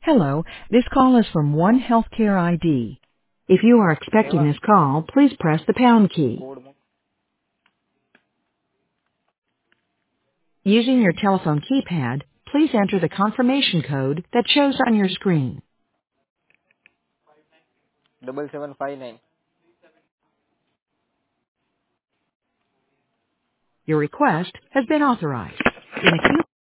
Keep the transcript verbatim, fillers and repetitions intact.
Hello, this call is from One Healthcare I D. If you are expecting Eva, this call, please press the pound key. code mo. Using your telephone keypad, please enter the confirmation code that shows on your screen. Double seven five nine. Your request has been authorized. In a few